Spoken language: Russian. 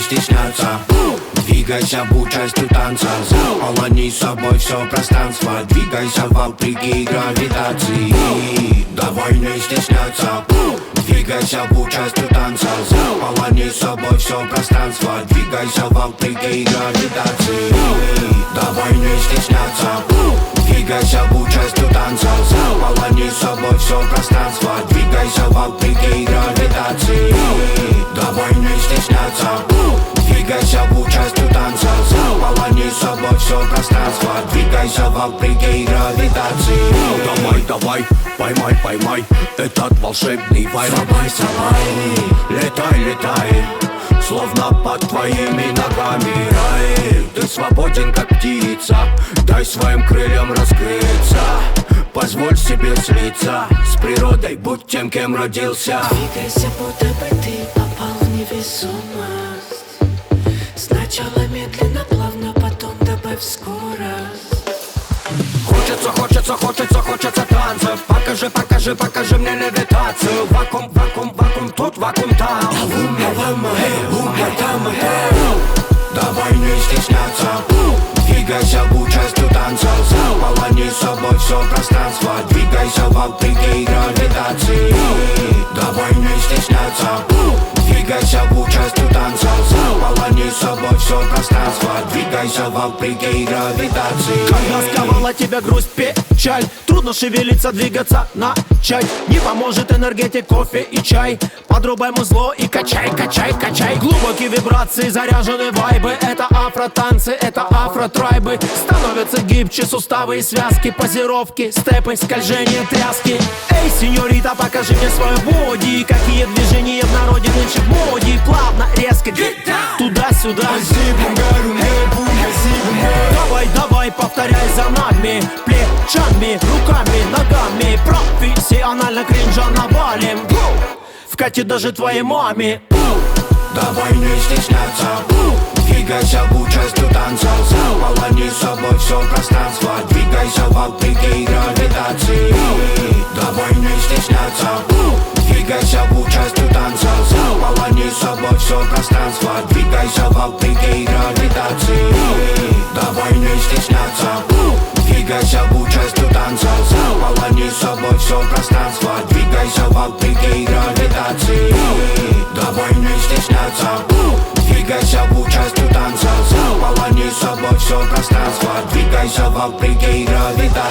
стесняться. Двигайся, будь частью танца. Заполони собой все пространство. Двигайся вопреки гравитации. Давай не стесняться. Двигайся, будь частью танца. Заполони собой все пространство. Двигайся вопреки гравитации. Давай не стесняться. Двигайся, будь частью танца. Заполони собой все пространство. Двигайся вопреки гравитации. Давай не стесняться. Двигайся, будь частью танца. Заполони собой все пространство. Двигайся вопреки гравитации. Давай, давай, поймай, поймай этот волшебный вайб. Собой, собой, летай, летай, словно под твоими ногами рай. Ты свободен, как птица, дай своим крыльям раскрыться. Позволь себе слиться с природой, будь тем, кем родился. Двигайся, будто бы ты попал в невесомость. Сначала медленно, плавно, потом добавь скорость. Хочется, хочется, хочется, хочется танцев. Покажи, покажи, покажи мне левитацию. Вакуум, вакуум, вакуум тут, вакуум там. Давай не стесняться. Двигайся, будь частью танца. Заполони собой все пространство. Двигайся вопреки гравитации. Давай не стесняться. Двигайся, будь частью танца. Заполони собой все пространство. Двигайся вопреки гравитации. Когда сковала тебя грусть, печаль, трудно шевелиться, двигаться, начать. Не поможет энергетик, кофе и чай. Подрубай музло и качай, качай, качай. Глубокие вибрации, заряженные вайбы. Это афро-танцы, это афро-трайбы. Становятся гибче суставы и связки. Позировки, степы, скольжения, тряски. Эй, сеньорита, покажи мне свою боди. Какие движения в народе нынче в моде. Плавно, резко, туда-сюда. Давай, давай, повторяй за нами. Плечами, руками, ногами. Профессионально кринжа навалим. Вкатит даже твоей маме. Давай не стесняться. Двигайся, будь частью танца. Заполони собой все пространство. Двигайся вопреки гравитации. Давай не стесняться. Двигайся, будь частью танца. Заполони собой все пространство. Двигайся вопреки гравитации. Давай не стесняться. Двигайся, будь частью танца. Заполони собой все пространство. Двигайся вопреки гравитации. Давай не стесняться. Двигайся, будь частью танца. Заполони собой все пространство. Двигайся вопреки гравитации.